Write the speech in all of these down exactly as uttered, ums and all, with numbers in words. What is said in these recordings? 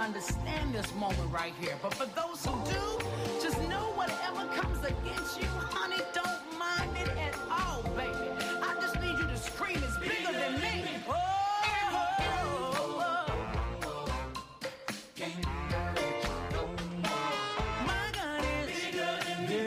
understand this moment right here. But for those who do, just know whatever comes against you, honey, don't mind it at all, baby. I just need you to scream, it's bigger than me. Oh, oh, oh. My God is bigger than me.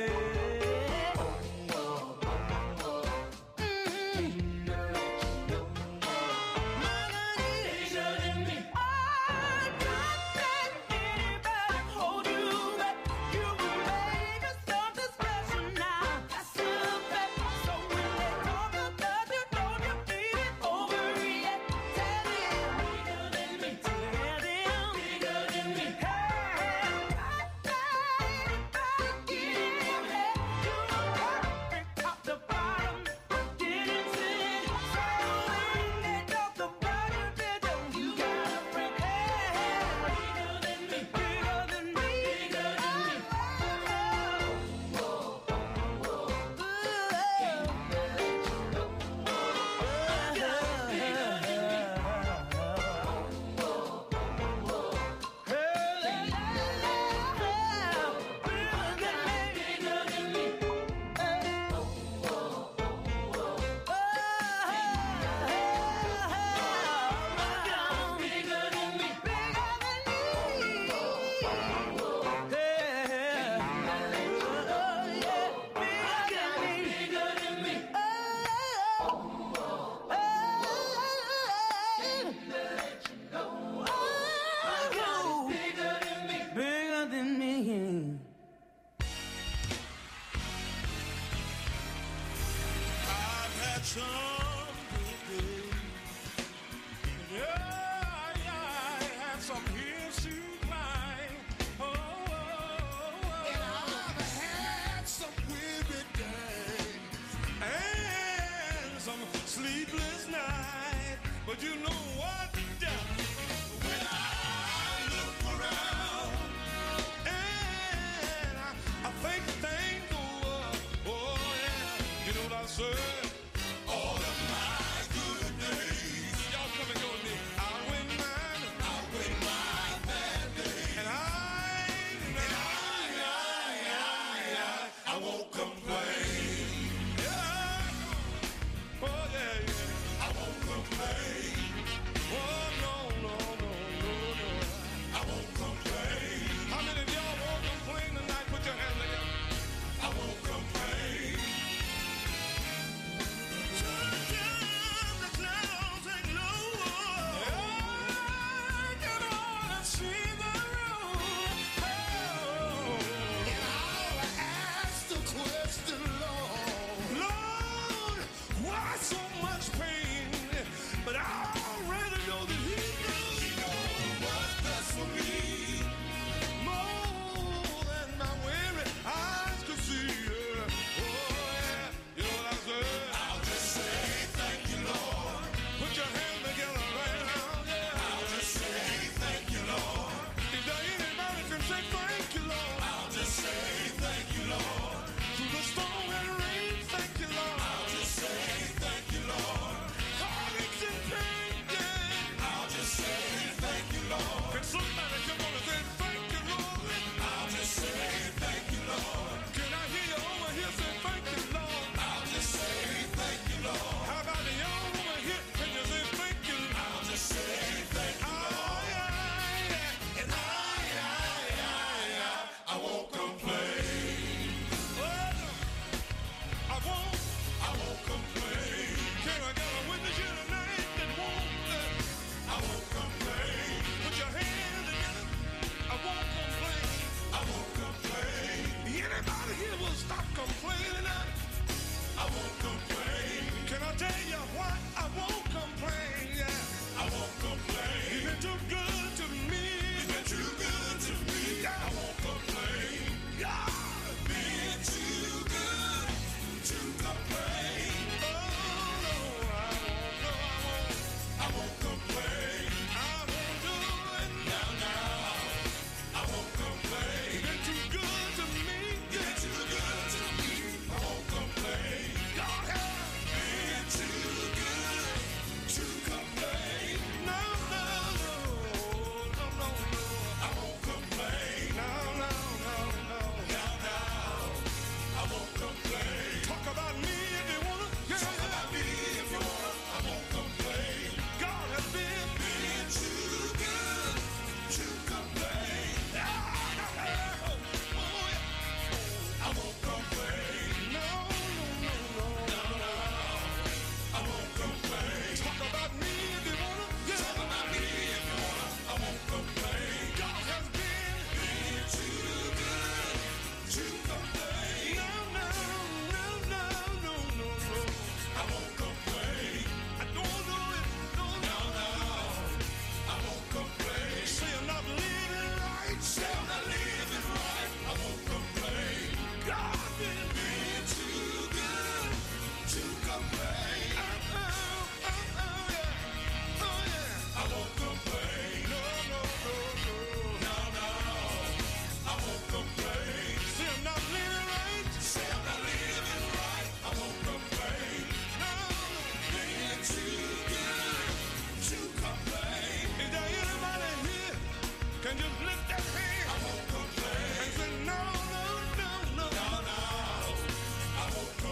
But I already know that he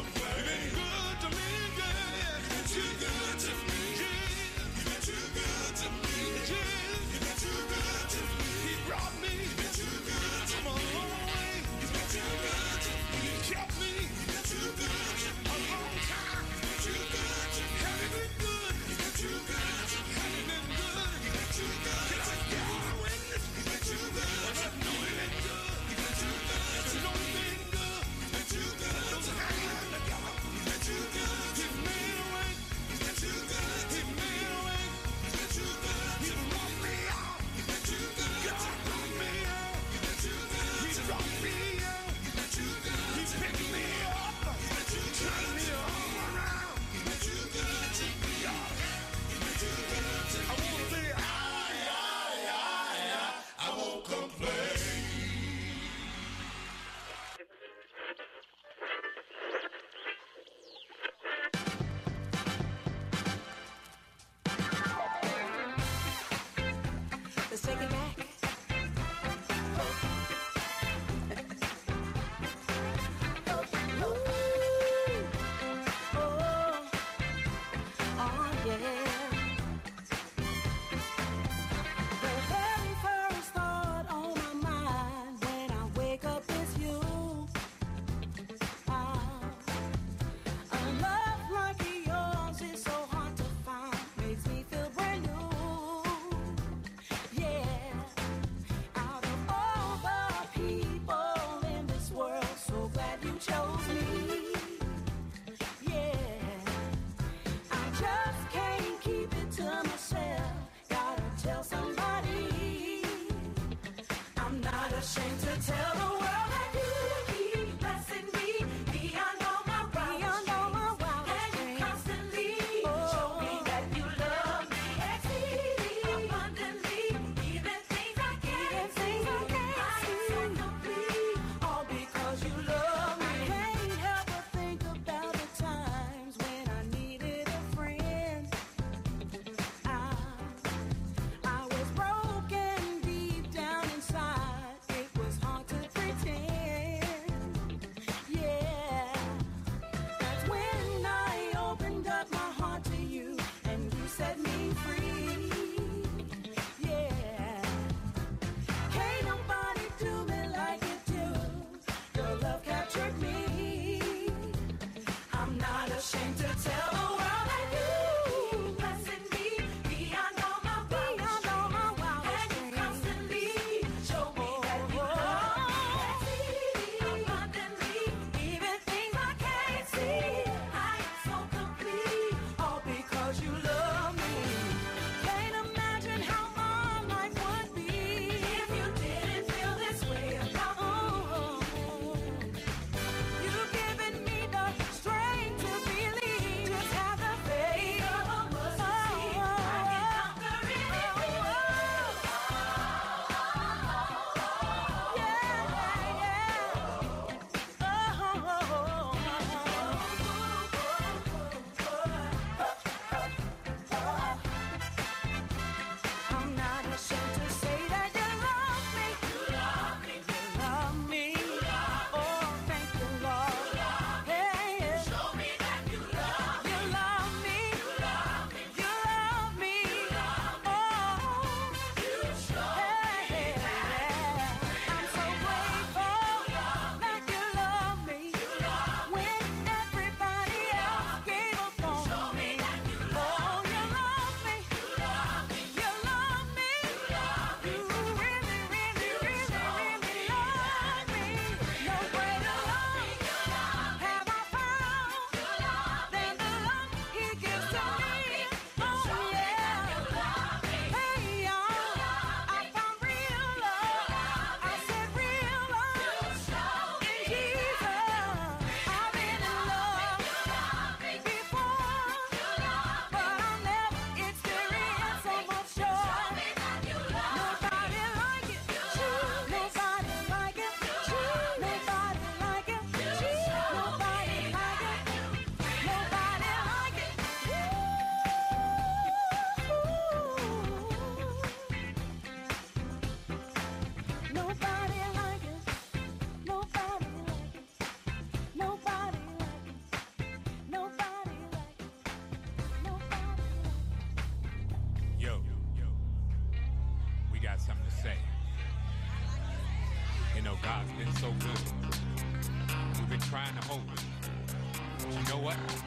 You've been good to me, yeah. You've been too good to me. You've been too good to me. You've been too good to me. He brought me. You've been too good to me. From a long way. You've been too good to me. He kept me. You've been too good to me. A long time. You've been too good to me. Have you been good? You've been too good to me. Have you been good? You've been too good. Can I get a witness? You've been too good. I know you've been good. You've been too good. You know you've been good. You've been too good. Those hands together. God's been so good. We've been trying to hold it. But you know what?